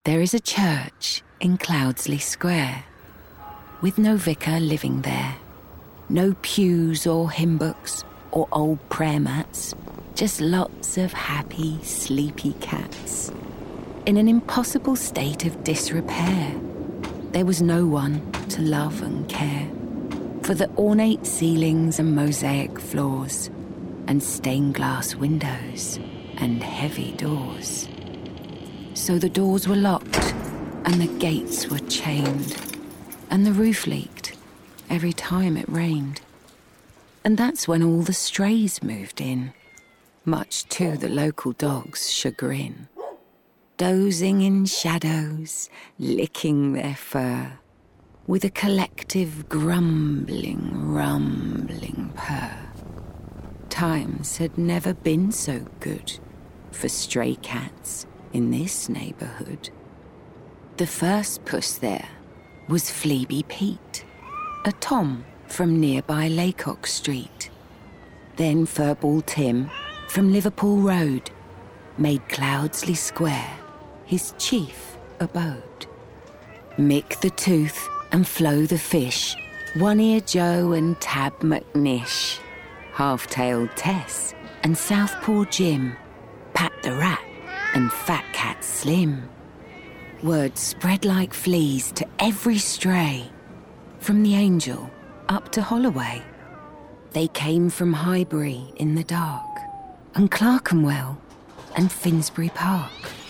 There is a church in Cloudsley Square, with no vicar living there, no pews or hymn books or old prayer mats, just lots of happy, sleepy cats. In an impossible state of disrepair, there was no one to love and care for the ornate ceilings and mosaic floors, and stained glass windows and heavy doors. So the doors were locked and the gates were chained, and the roof leaked every time it rained. And that's when all the strays moved in, much to the local dogs' chagrin, dozing in shadows, licking their fur, with a collective grumbling, rumbling purr. Times had never been so good for stray cats in this neighbourhood. The first puss there was Fleabee Pete, a tom from nearby Laycock Street. Then Furball Tim from Liverpool Road made Cloudsley Square his chief abode. Mick the Tooth and Flo the Fish, One-Ear Joe and Tab McNish, Half-Tailed Tess and Southpaw Jim, Pat the Rat and Fat Cat Slim. Word spread like fleas to every stray, from the Angel up to Holloway. They came from Highbury in the dark, and Clerkenwell and Finsbury Park.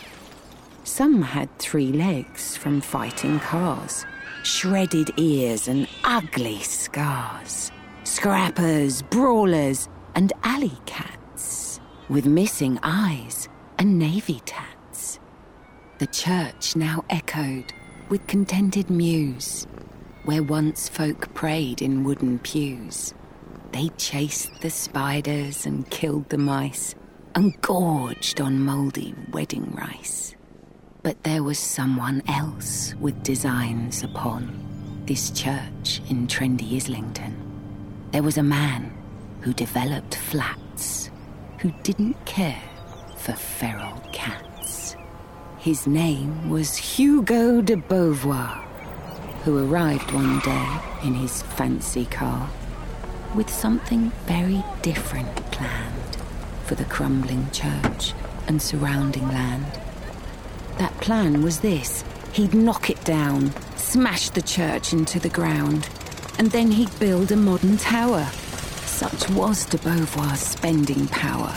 Some had 3 legs from fighting cars, shredded ears and ugly scars, scrappers, brawlers and alley cats, with missing eyes and navy tats. The church now echoed with contented mews, where once folk prayed in wooden pews. They chased the spiders and killed the mice, and gorged on mouldy wedding rice. But there was someone else with designs upon this church in trendy Islington. There was a man who developed flats, who didn't care for feral cats. His name was Hugo de Beauvoir, who arrived one day in his fancy car with something very different planned for the crumbling church and surrounding land. That plan was this: he'd knock it down, smash the church into the ground, and then he'd build a modern tower. Such was de Beauvoir's spending power.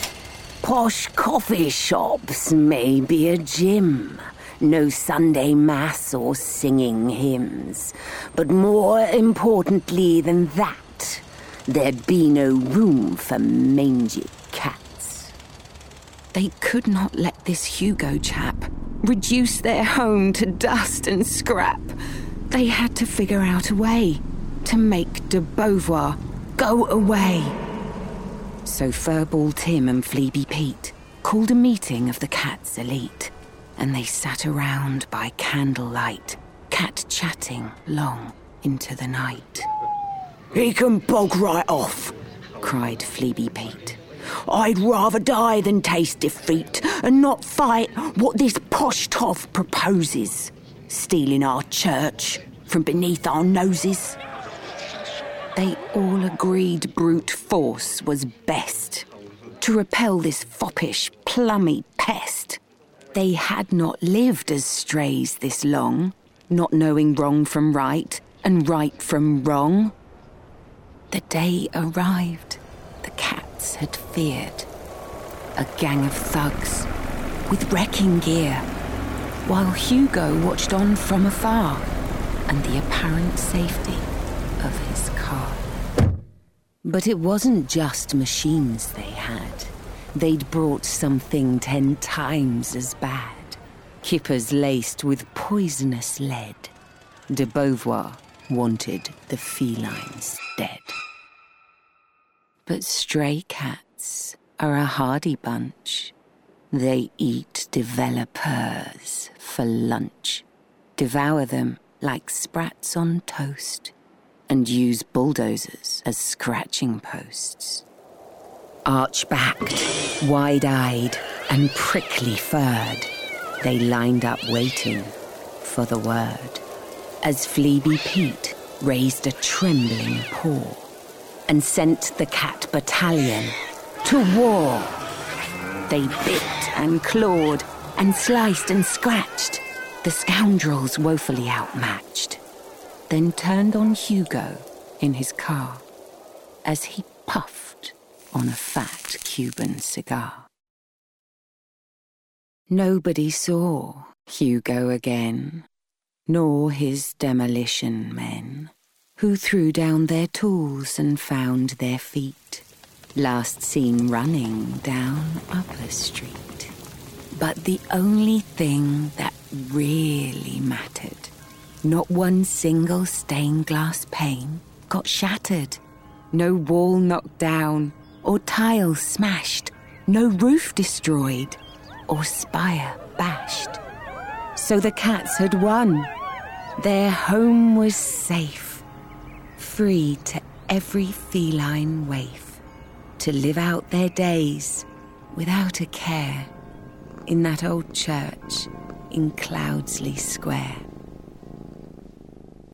Posh coffee shops, maybe a gym, no Sunday mass or singing hymns, but more importantly than that, there'd be no room for mangy cats. They could not let this Hugo chap reduce their home to dust and scrap. They had to figure out a way to make de Beauvoir go away. So Furball Tim and Fleabee Pete called a meeting of the cat's elite, and they sat around by candlelight, cat-chatting long into the night. "He can bog right off," cried Fleabee Pete. "I'd rather die than taste defeat and not fight what this posh toff proposes, stealing our church from beneath our noses." They all agreed brute force was best to repel this foppish, plummy pest. They had not lived as strays this long, not knowing wrong from right and right from wrong. The day arrived the cats had feared, a gang of thugs with wrecking gear, while Hugo watched on from afar and the apparent safety of his car. But it wasn't just machines they had. They'd brought something 10 times as bad. Kippers laced with poisonous lead. De Beauvoir wanted the felines dead. But stray cats are a hardy bunch. They eat developers for lunch, devour them like sprats on toast, and use bulldozers as scratching posts. Arch-backed, wide-eyed, and prickly-furred, They lined up waiting for the word, as Fleabee Pete raised a trembling paw and sent the cat battalion to war. They bit and clawed and sliced and scratched, the scoundrels woefully outmatched, then turned on Hugo in his car as he puffed on a fat Cuban cigar. Nobody saw Hugo again, nor his demolition men, who threw down their tools and found their feet, last seen running down Upper Street. But the only thing that really mattered, not one single stained glass pane got shattered, no wall knocked down or tile smashed, no roof destroyed or spire bashed. So the cats had won. Their home was safe, free to every feline waif, to live out their days without a care in that old church in Cloudsley Square.